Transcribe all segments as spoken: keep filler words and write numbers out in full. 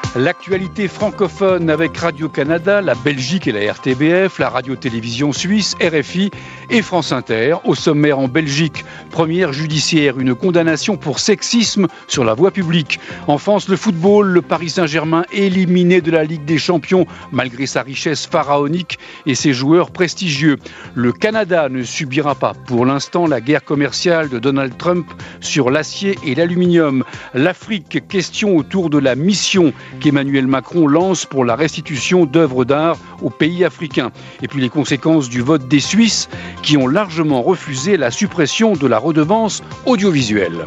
L'actualité francophone avec Radio-Canada, la Belgique et la R T B F, la radio-télévision suisse, R F I et France Inter. Au sommaire en Belgique, première judiciaire, une condamnation pour sexisme sur la voie publique. En France, le football, le Paris Saint-Germain éliminé de la Ligue des Champions malgré sa richesse pharaonique et ses joueurs prestigieux. Le Canada ne subira pas pour l'instant la guerre commerciale de Donald Trump sur l'acier et l'aluminium. L'Afrique, question autour de la mission qu'Emmanuel Macron lance pour la restitution d'œuvres d'art aux pays africains. Et puis les conséquences du vote des Suisses qui ont largement refusé la suppression de la redevance audiovisuelle.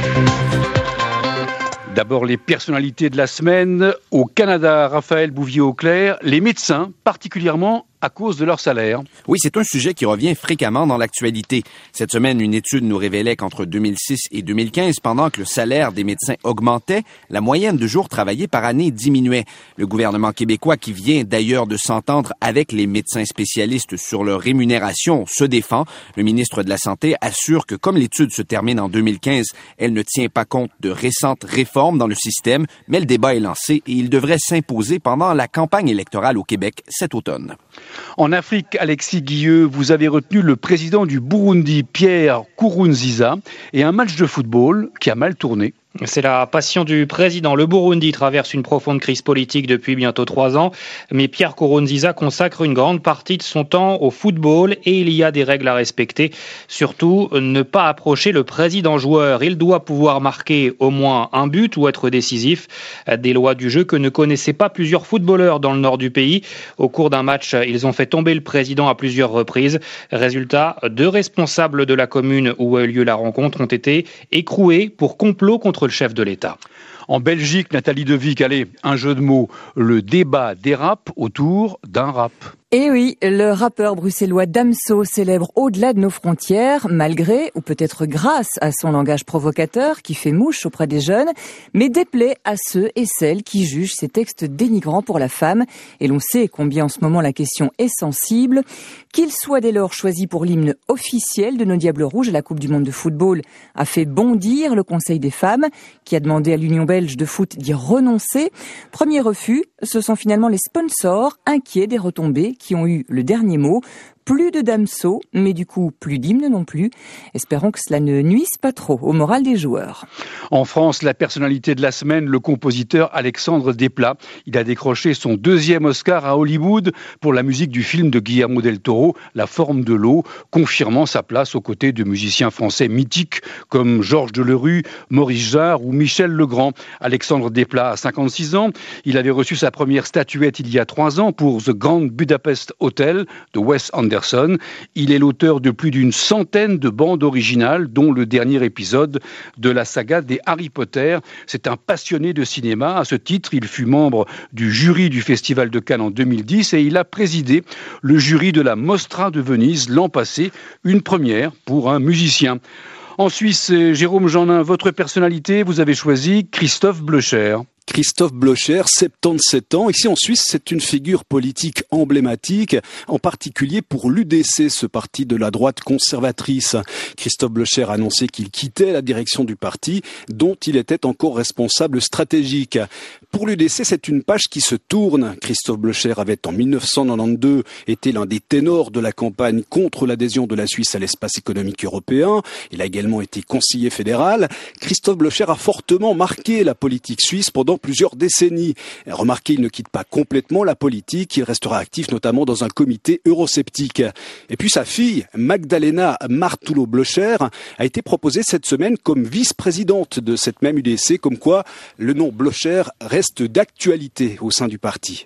D'abord, les personnalités de la semaine. Au Canada, Raphaël Bouvier-Auclair, les médecins, particulièrement à cause de leur salaire. Oui, c'est un sujet qui revient fréquemment dans l'actualité. Cette semaine, une étude nous révélait qu'entre deux mille six et deux mille quinze, pendant que le salaire des médecins augmentait, la moyenne de jours travaillés par année diminuait. Le gouvernement québécois, qui vient d'ailleurs de s'entendre avec les médecins spécialistes sur leur rémunération, se défend. Le ministre de la Santé assure que comme l'étude se termine en deux mille quinze, elle ne tient pas compte de récentes réformes dans le système, mais le débat est lancé et il devrait s'imposer pendant la campagne électorale au Québec cet automne. En Afrique, Alexis Guilleux, vous avez retenu le président du Burundi, Pierre Nkurunziza, et un match de football qui a mal tourné. C'est la passion du président. Le Burundi traverse une profonde crise politique depuis bientôt trois ans, mais Pierre Nkurunziza consacre une grande partie de son temps au football et il y a des règles à respecter. Surtout, ne pas approcher le président joueur. Il doit pouvoir marquer au moins un but ou être décisif. Des lois du jeu que ne connaissaient pas plusieurs footballeurs dans le nord du pays. Au cours d'un match, ils ont fait tomber le président à plusieurs reprises. Résultat, deux responsables de la commune où a eu lieu la rencontre ont été écroués pour complot contre le chef de l'État. En Belgique, Nathalie Devic, allez, un jeu de mots. Le débat dérape autour d'un rap. Et oui, le rappeur bruxellois Damso célèbre au-delà de nos frontières, malgré, ou peut-être grâce à son langage provocateur qui fait mouche auprès des jeunes, mais déplaît à ceux et celles qui jugent ces textes dénigrants pour la femme. Et l'on sait combien en ce moment la question est sensible. Qu'il soit dès lors choisi pour l'hymne officiel de nos Diables Rouges à la Coupe du Monde de football a fait bondir le Conseil des femmes, qui a demandé à l'Union belge de foot d'y renoncer. Premier refus, ce sont finalement les sponsors inquiets des retombées qui ont eu le dernier mot. Plus de Damso, mais du coup plus d'hymne non plus. Espérons que cela ne nuise pas trop au moral des joueurs. En France, la personnalité de la semaine, le compositeur Alexandre Desplat. Il a décroché son deuxième Oscar à Hollywood pour la musique du film de Guillermo del Toro, La forme de l'eau, confirmant sa place aux côtés de musiciens français mythiques comme Georges Delerue, Maurice Jarre ou Michel Legrand. Alexandre Desplat a cinquante-six ans. Il avait reçu sa première statuette il y a trois ans pour The Grand Budapest Hotel de Wes Anderson. Il est l'auteur de plus d'une centaine de bandes originales, dont le dernier épisode de la saga des Harry Potter. C'est un passionné de cinéma. À ce titre, il fut membre du jury du Festival de Cannes en deux mille dix et il a présidé le jury de la Mostra de Venise l'an passé, une première pour un musicien. En Suisse, Jérôme Jeannin, votre personnalité, vous avez choisi Christophe Blocher. Christophe Blocher, soixante-dix-sept ans. Ici en Suisse, c'est une figure politique emblématique, en particulier pour l'U D C, ce parti de la droite conservatrice. Christophe Blocher a annoncé qu'il quittait la direction du parti, dont il était encore responsable stratégique. Pour l'U D C, c'est une page qui se tourne. Christophe Blocher avait en mille neuf cent quatre-vingt-douze été l'un des ténors de la campagne contre l'adhésion de la Suisse à l'espace économique européen. Il a également été conseiller fédéral. Christophe Blocher a fortement marqué la politique suisse pendant plusieurs décennies. Remarquez, il ne quitte pas complètement la politique, il restera actif notamment dans un comité eurosceptique. Et puis sa fille, Magdalena Martullo-Blocher, a été proposée cette semaine comme vice-présidente de cette même U D C, comme quoi le nom Blocher reste d'actualité au sein du parti.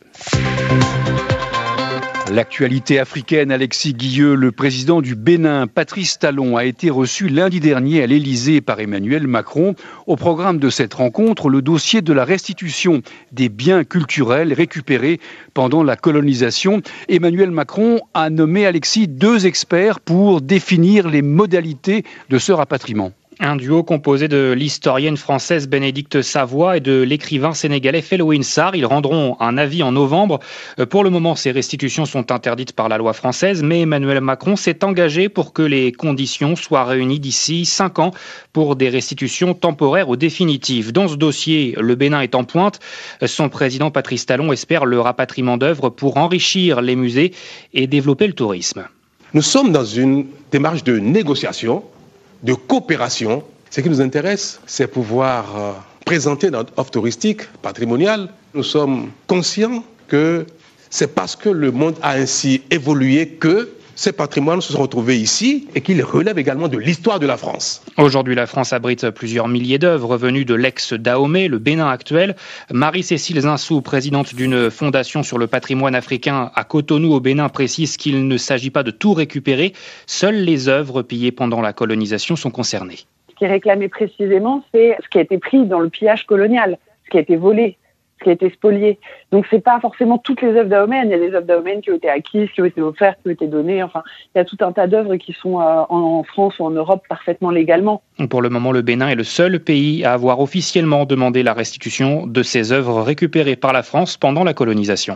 L'actualité africaine, Alexis Guilleux, le président du Bénin, Patrice Talon, a été reçu lundi dernier à l'Élysée par Emmanuel Macron. Au programme de cette rencontre, le dossier de la restitution des biens culturels récupérés pendant la colonisation. Emmanuel Macron a nommé, Alexis, deux experts pour définir les modalités de ce rapatriement. Un duo composé de l'historienne française Bénédicte Savoie et de l'écrivain sénégalais Felwine Sarr. Ils rendront un avis en novembre. Pour le moment, ces restitutions sont interdites par la loi française, mais Emmanuel Macron s'est engagé pour que les conditions soient réunies d'ici cinq ans pour des restitutions temporaires ou définitives. Dans ce dossier, le Bénin est en pointe. Son président Patrice Talon espère le rapatriement d'œuvres pour enrichir les musées et développer le tourisme. Nous sommes dans une démarche de négociation, de coopération. Ce qui nous intéresse, c'est pouvoir euh, présenter notre offre touristique patrimoniale. Nous sommes conscients que c'est parce que le monde a ainsi évolué que ces patrimoines se sont retrouvés ici et qu'ils relèvent également de l'histoire de la France. Aujourd'hui, la France abrite plusieurs milliers d'œuvres venues de l'ex-Dahomey, le Bénin actuel. Marie-Cécile Zinsou, présidente d'une fondation sur le patrimoine africain à Cotonou au Bénin, précise qu'il ne s'agit pas de tout récupérer. Seules les œuvres pillées pendant la colonisation sont concernées. Ce qui est réclamé précisément, c'est ce qui a été pris dans le pillage colonial, ce qui a été volé, qui a été spolié. Donc c'est pas forcément toutes les œuvres dahoméennes. Il y a des œuvres dahoméennes qui ont été acquises, qui ont été offertes, qui ont été données. Enfin, il y a tout un tas d'œuvres qui sont euh, en France ou en Europe parfaitement légalement. Pour le moment, le Bénin est le seul pays à avoir officiellement demandé la restitution de ces œuvres récupérées par la France pendant la colonisation.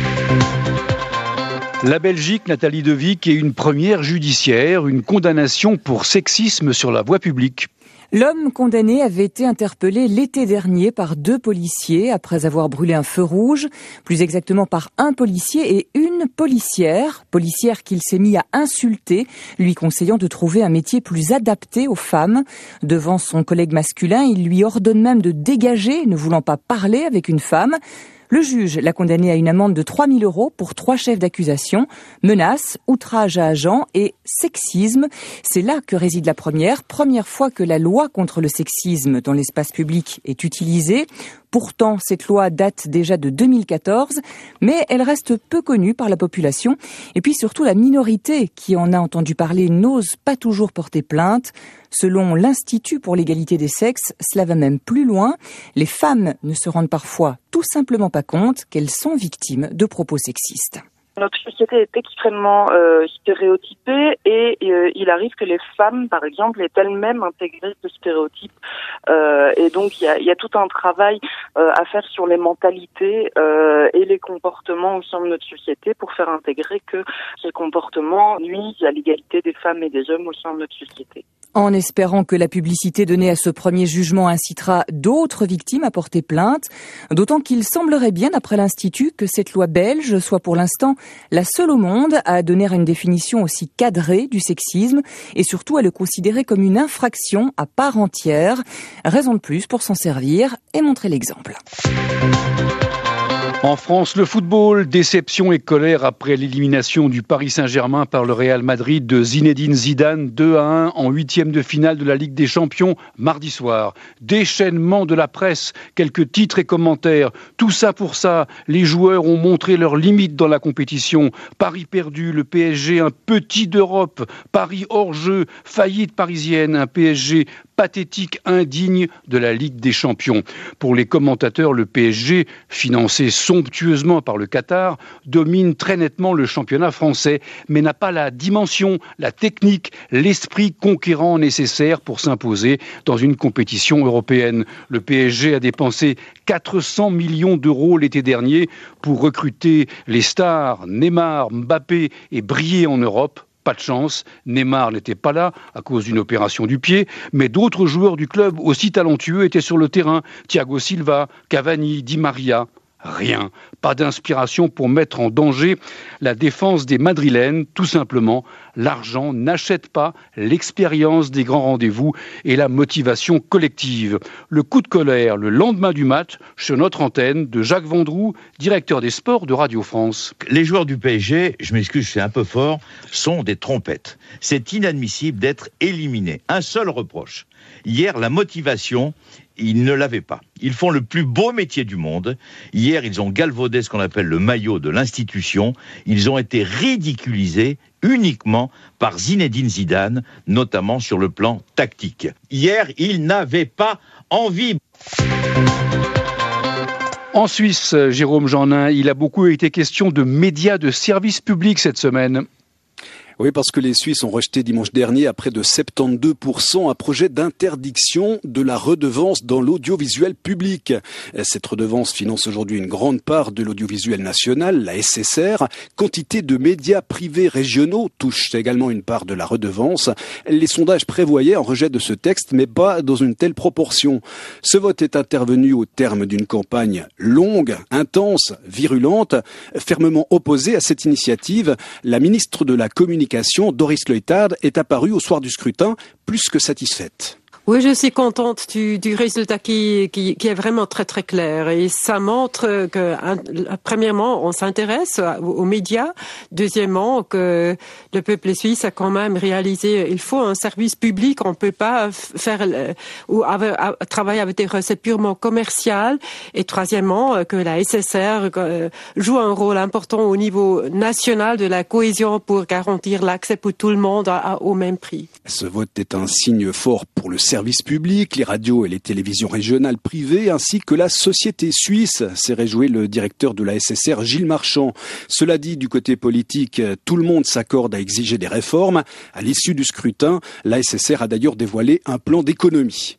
La Belgique, Nathalie Devic, est une première judiciaire, une condamnation pour sexisme sur la voie publique. L'homme condamné avait été interpellé l'été dernier par deux policiers après avoir brûlé un feu rouge, plus exactement par un policier et une policière, policière qu'il s'est mis à insulter, lui conseillant de trouver un métier plus adapté aux femmes. Devant son collègue masculin, il lui ordonne même de dégager, ne voulant pas parler avec une femme. Le juge l'a condamné à une amende de trois mille euros pour trois chefs d'accusation, menaces, outrage à agent et sexisme. C'est là que réside la première, première fois que la loi contre le sexisme dans l'espace public est utilisée. Pourtant, cette loi date déjà de deux mille quatorze, mais elle reste peu connue par la population. Et puis surtout, la minorité qui en a entendu parler n'ose pas toujours porter plainte. Selon l'Institut pour l'égalité des sexes, cela va même plus loin. Les femmes ne se rendent parfois tout simplement pas compte qu'elles sont victimes de propos sexistes. Notre société est extrêmement euh, stéréotypée et euh, il arrive que les femmes, par exemple, aient elles-mêmes intégré ce stéréotype. Euh, et donc, il y a, y a tout un travail euh, à faire sur les mentalités euh, et les comportements au sein de notre société pour faire intégrer que ces comportements nuisent à l'égalité des femmes et des hommes au sein de notre société. En espérant que la publicité donnée à ce premier jugement incitera d'autres victimes à porter plainte, d'autant qu'il semblerait bien, d'après l'Institut, que cette loi belge soit pour l'instant la seule au monde à donner une définition aussi cadrée du sexisme et surtout à le considérer comme une infraction à part entière. Raison de plus pour s'en servir et montrer l'exemple. En France, le football, déception et colère après l'élimination du Paris Saint-Germain par le Real Madrid de Zinedine Zidane, deux à un en huitième de finale de la Ligue des Champions mardi soir. Déchaînement de la presse, quelques titres et commentaires. Tout ça pour ça, les joueurs ont montré leurs limites dans la compétition. Paris perdu, le P S G un petit d'Europe. Paris hors jeu, faillite parisienne, un P S G pathétique, indigne de la Ligue des Champions. Pour les commentateurs, le P S G, financé somptueusement par le Qatar, domine très nettement le championnat français, mais n'a pas la dimension, la technique, l'esprit conquérant nécessaire pour s'imposer dans une compétition européenne. Le P S G a dépensé quatre cents millions d'euros l'été dernier pour recruter les stars Neymar, Mbappé et briller en Europe. Pas de chance, Neymar n'était pas là à cause d'une opération du pied, mais d'autres joueurs du club aussi talentueux étaient sur le terrain. Thiago Silva, Cavani, Di Maria. Rien, pas d'inspiration pour mettre en danger la défense des Madrilènes. Tout simplement, l'argent n'achète pas l'expérience des grands rendez-vous et la motivation collective. Le coup de colère le lendemain du match sur notre antenne de Jacques Vendroux, directeur des sports de Radio France. Les joueurs du P S G, je m'excuse, c'est un peu fort, sont des trompettes. C'est inadmissible d'être éliminés. Un seul reproche. Hier, la motivation, ils ne l'avaient pas. Ils font le plus beau métier du monde. Hier, ils ont galvaudé ce qu'on appelle le maillot de l'institution. Ils ont été ridiculisés uniquement par Zinedine Zidane, notamment sur le plan tactique. Hier, ils n'avaient pas envie. En Suisse, Jérôme Jeannin, il a beaucoup été question de médias de service public cette semaine. Oui, parce que les Suisses ont rejeté dimanche dernier à près de soixante-douze pour cent un projet d'interdiction de la redevance dans l'audiovisuel public. Cette redevance finance aujourd'hui une grande part de l'audiovisuel national, la S S R. Quantité de médias privés régionaux touche également une part de la redevance. Les sondages prévoyaient un rejet de ce texte, mais pas dans une telle proportion. Ce vote est intervenu au terme d'une campagne longue, intense, virulente, fermement opposée à cette initiative. La ministre de la Communication, Doris Leuthard, est apparue au soir du scrutin plus que satisfaite. Oui, je suis contente du, du résultat qui, qui, qui est vraiment très très clair et ça montre que, un, premièrement, on s'intéresse aux médias. Deuxièmement, que le peuple suisse a quand même réalisé, il faut un service public, on peut pas faire ou avec, travailler avec des recettes purement commerciales. Et troisièmement, que la S S R joue un rôle important au niveau national de la cohésion pour garantir l'accès pour tout le monde à, à, au même prix. Ce vote est un signe fort pour le service public, les radios et les télévisions régionales privées, ainsi que la société suisse, s'est réjoui le directeur de la S S R, Gilles Marchand. Cela dit, du côté politique, tout le monde s'accorde à exiger des réformes. À l'issue du scrutin, la S S R a d'ailleurs dévoilé un plan d'économie.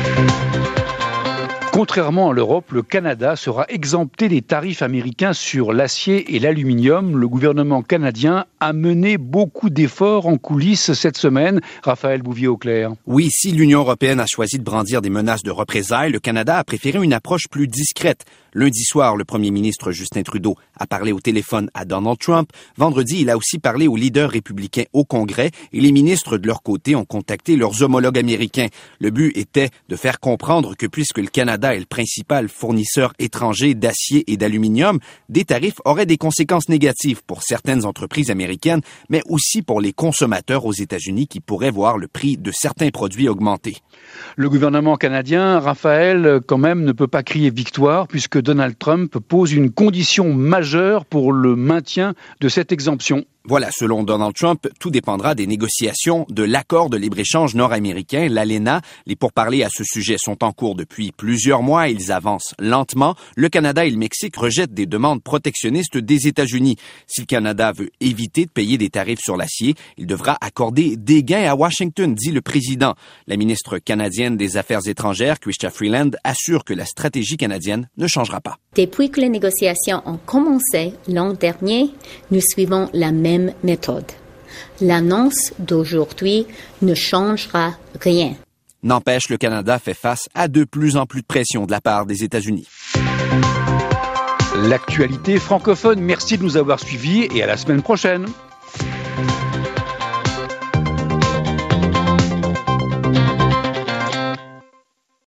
Contrairement à l'Europe, le Canada sera exempté des tarifs américains sur l'acier et l'aluminium. Le gouvernement canadien a mené beaucoup d'efforts en coulisses cette semaine. Raphaël Bouvier-Auclair. Oui, si l'Union européenne a choisi de brandir des menaces de représailles, le Canada a préféré une approche plus discrète. Lundi soir, le premier ministre Justin Trudeau a parlé au téléphone à Donald Trump. Vendredi, il a aussi parlé aux leaders républicains au Congrès et les ministres de leur côté ont contacté leurs homologues américains. Le but était de faire comprendre que puisque le Canada est le principal fournisseur étranger d'acier et d'aluminium, des tarifs auraient des conséquences négatives pour certaines entreprises américaines, mais aussi pour les consommateurs aux États-Unis qui pourraient voir le prix de certains produits augmenter. Le gouvernement canadien, Raphaël, quand même, ne peut pas crier victoire puisque Donald Trump pose une condition majeure pour le maintien de cette exemption. Voilà, selon Donald Trump, tout dépendra des négociations de l'accord de libre-échange nord-américain, l'ALENA. Les pourparlers à ce sujet sont en cours depuis plusieurs mois. Ils avancent lentement. Le Canada et le Mexique rejettent des demandes protectionnistes des États-Unis. Si le Canada veut éviter de payer des tarifs sur l'acier, il devra accorder des gains à Washington, dit le président. La ministre canadienne des Affaires étrangères, Chrystia Freeland, assure que la stratégie canadienne ne changera pas. Depuis que les négociations ont commencé l'an dernier, nous suivons la même méthode. L'annonce d'aujourd'hui ne changera rien. N'empêche, le Canada fait face à de plus en plus de pression de la part des États-Unis. L'actualité francophone, merci de nous avoir suivis et à la semaine prochaine.